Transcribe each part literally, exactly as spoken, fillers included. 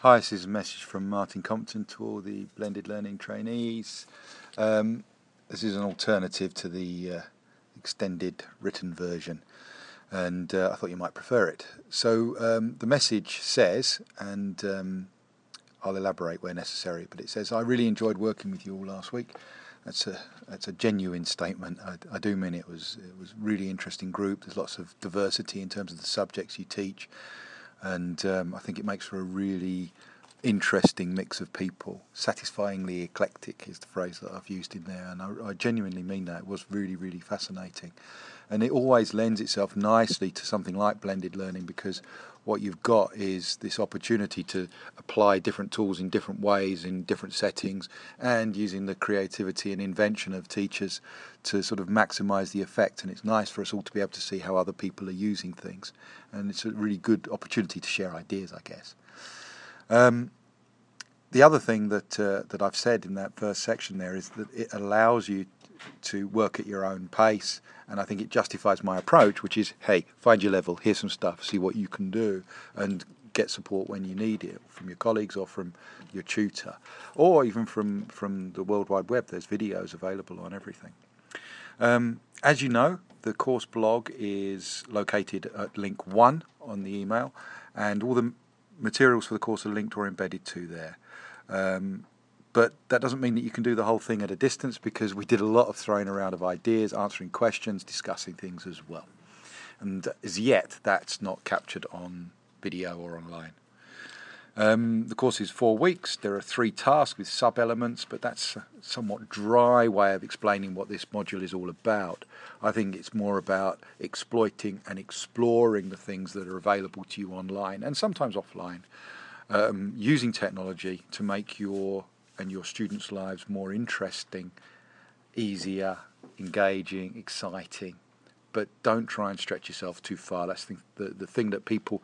Hi, this is a message from Martin Compton to all the blended learning trainees. Um, this is an alternative to the uh, extended written version, and uh, I thought you might prefer it. So um, the message says, and um, I'll elaborate where necessary, but it says, I really enjoyed working with you all last week. That's a that's a genuine statement. I, I do mean it was it was a really interesting group. There's lots of diversity in terms of the subjects you teach. And um, I think it makes for a really interesting mix of people. Satisfyingly eclectic is the phrase that I've used in there, and I, I genuinely mean that. It was really, really fascinating. And it always lends itself nicely to something like blended learning, because what you've got is this opportunity to apply different tools in different ways, in different settings, and using the creativity and invention of teachers to sort of maximise the effect. And it's nice for us all to be able to see how other people are using things. And it's a really good opportunity to share ideas, I guess. Um, the other thing that uh, that I've said in that first section there is that it allows you to work at your own pace, and I think it justifies my approach, which is, hey, find your level, here's some stuff, see what you can do, and get support when you need it from your colleagues or from your tutor, or even from, from the World Wide Web. There's videos available on everything. Um, as you know, the course blog is located at link one on the email, and all the materials for the course are linked or embedded to there. Um, but that doesn't mean that you can do the whole thing at a distance, because we did a lot of throwing around of ideas, answering questions, discussing things as well. And as yet, that's not captured on video or online. Um, the course is four weeks. There are three tasks with sub-elements, but that's a somewhat dry way of explaining what this module is all about. I think it's more about exploiting and exploring the things that are available to you online and sometimes offline, um, using technology to make your and your students' lives more interesting, easier, engaging, exciting. But don't try and stretch yourself too far. That's the, the, the thing that people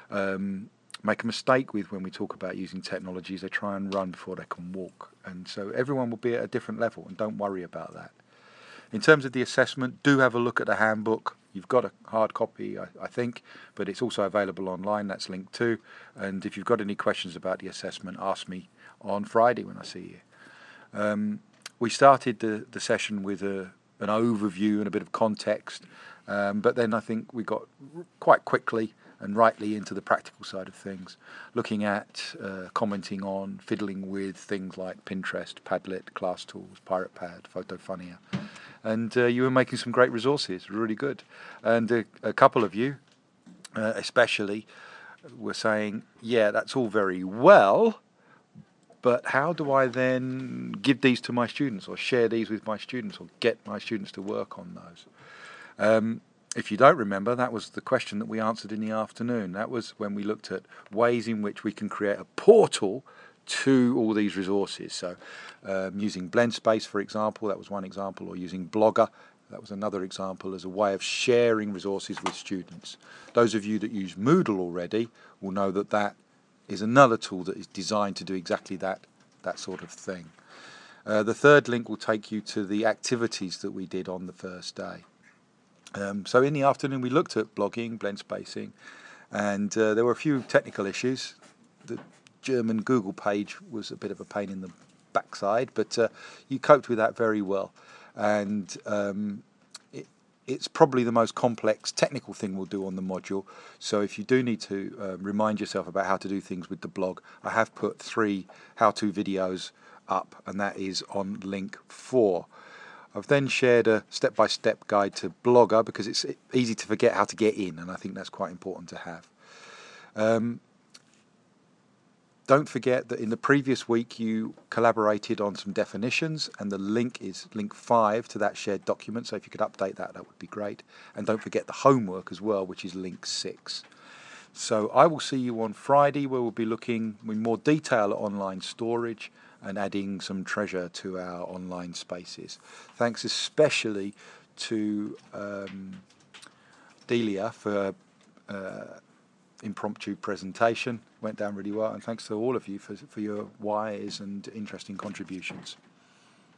um, make a mistake with when we talk about using technologies. They try and run before they can walk. And so everyone will be at a different level, and don't worry about that. In terms of the assessment, do have a look at the handbook. You've got a hard copy, I, I think, but it's also available online. That's linked too. And if you've got any questions about the assessment, ask me on Friday when I see you. Um, we started the, the session with a, an overview and a bit of context, um, but then I think we got quite quickly and rightly into the practical side of things, looking at, uh, commenting on, fiddling with things like Pinterest, Padlet, ClassTools, PiratePad, PhotoFunia. And uh, you were making some great resources, really good. And uh, a couple of you, uh, especially, were saying, yeah, that's all very well, but how do I then give these to my students, or share these with my students, or get my students to work on those? Um, if you don't remember, that was the question that we answered in the afternoon. That was when we looked at ways in which we can create a portal to all these resources. So um, using BlendSpace, for example, that was one example, or using Blogger, that was another example, as a way of sharing resources with students. Those of you that use Moodle already will know that that is another tool that is designed to do exactly that, that sort of thing. Uh, the third link will take you to the activities that we did on the first day. Um, so in the afternoon we looked at blogging, blend spacing, and uh, there were a few technical issues. The German Google page was a bit of a pain in the backside, but uh, you coped with that very well. And um, it, it's probably the most complex technical thing we'll do on the module. So if you do need to uh, remind yourself about how to do things with the blog, I have put three how-to videos up, and that is on link four. I've then shared a step-by-step guide to Blogger, because it's easy to forget how to get in, and I think that's quite important to have. Um, don't forget that in the previous week you collaborated on some definitions, and the link is link five to that shared document, so if you could update that, that would be great. And don't forget the homework as well, which is link six. So I will see you on Friday, where we'll be looking in more detail at online storage and adding some treasure to our online spaces. Thanks especially to um, Delia for uh, impromptu presentation. Went down really well, and thanks to all of you for, for your wise and interesting contributions.